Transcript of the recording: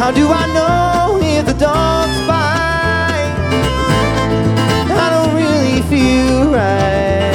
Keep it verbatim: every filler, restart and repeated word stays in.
How do I know if the dog's bite? I don't really feel right.